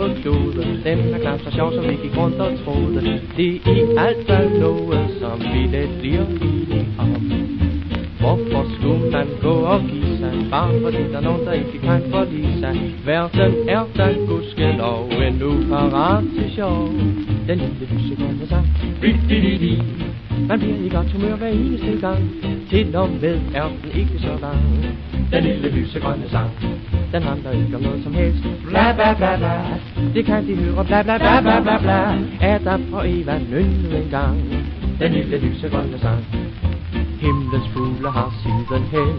på kloden. Den er knap så sjov, som vi gik rundt og troede. Det er i alt fald noget, som vi lidt bliver enige om. Hvorfor skulle man gå og give sig, bare fordi der er nogen, der ikke kan forlige sig? Verden er den gudskelov endnu parat til sjov. Den lille lysegrønne sang, ri-di-di-di. Man bliver i godt humør hver eneste gang. Til og med er den ikke så lang. Den lille lysegrønne sang, den handler ikke om noget som helst. Bla bla bla bla, det kan de høre. Bla bla bla bla bla bla. Adam og Eva nynne en gang. Den lille lysegrønne sang. Himlens fugle har siden hen